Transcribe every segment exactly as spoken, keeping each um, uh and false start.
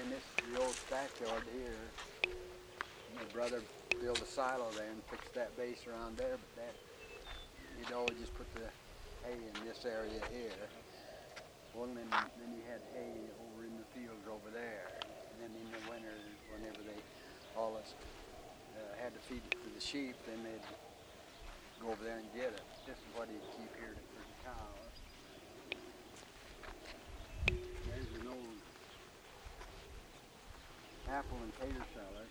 in this the old stackyard here. My brother built a silo there and fixed that base around there, but that he'd always just put the hay in this area here. Well, then, then you had hay over in the fields over there. And then in the winter, whenever they all us uh, had to feed it to the sheep, then they'd go over there and get it. This is what he'd keep here for the cows. There's an old apple and tater cellar.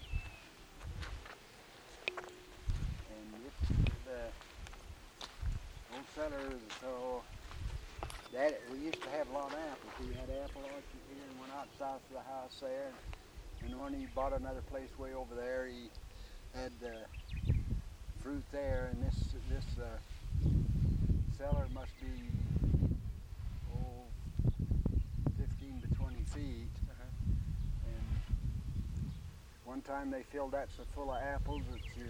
And this is the old cellar. So that we used to have a lot of apples. We had apple orchard here and went out south of the house there. And when he bought another place way over there, he had uh, fruit there. And this this uh, cellar must be oh, fifteen to twenty feet. Uh-huh. And one time they filled that so full of apples that you,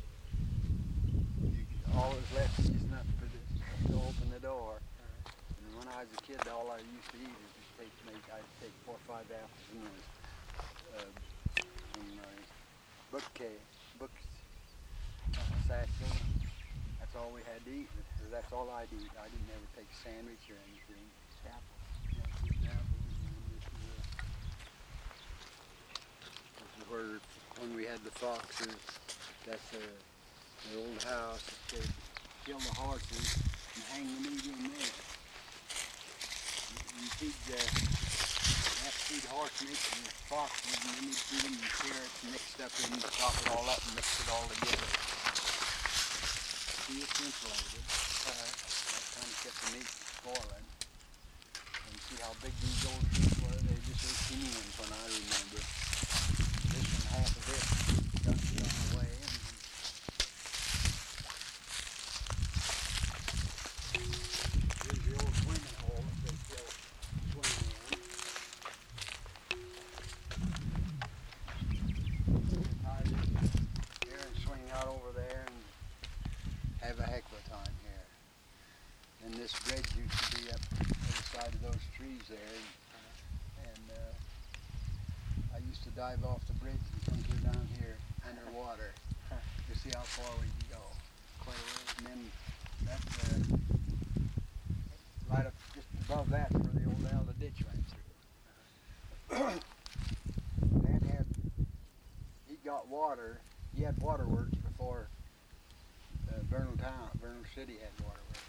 you all that's left is just enough for the, to open the door. When I was a kid, all I used to eat is just take, make, I'd take four or five apples and uh, some uh, book cake, book satchel. That's all we had to eat. Or that's all I'd eat. I didn't ever take a sandwich or anything. Apples. Yeah, just apples. And this is, uh, this is where, when we had the foxes, that's uh, the old house. They'd kill the horses and hang the meat in there. You feed the, you have to feed horse meat and foxes, and then you feed them the carrots mixed up in, chop it all up and mix it all together. See, it's insulated. Uh, that kind of kept the meat from spoiling. And see how big these old trees were? They just were teeny ones when I remember. This one, half of it, got blown away. Here's your old swimming hole that they built. Here and swing out over there and have a heck of a time here. And this bridge used to be up the other side of those trees there, and, and uh, I used to dive off the bridge and come through down here underwater to see how far we could go. Quite a ways. And then that's uh, right up just above that's where the old Alda ditch ran through. Dad had, he got water, he had waterworks before uh, Vernal Town, Vernal City had waterworks.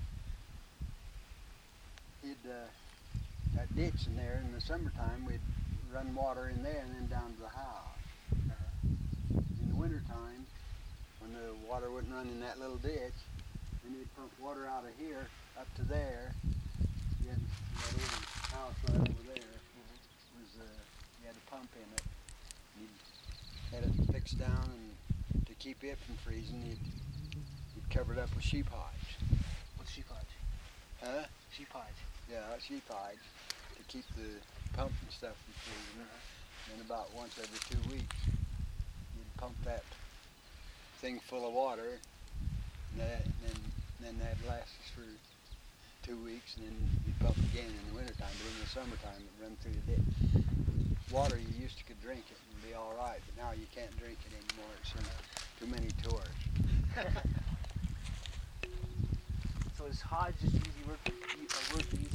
He'd, uh, that ditch in there in the summertime, we'd run water in there and then down to the house. In the wintertime, when the water wouldn't run in that little ditch, then he'd pump water out of here up to there. He had that old house right over there. Was uh, he had a pump in it. He had it fixed down, and to keep it from freezing, he'd, he'd cover it up with sheep hides. What's sheep hides? Huh? Sheep hides. Yeah, sheep hides to keep the pump and stuff from freezing. Uh-huh. And about once every two weeks, you'd pump that thing full of water, and, that, and then then that'd last us for two weeks, and then you'd pump again in the wintertime. But in the summertime, it'd run through the ditch. Water, you used to could drink it and be all right, but now you can't drink it anymore. It's uh, too many tours. So is Hodge just easy work to, uh, work to use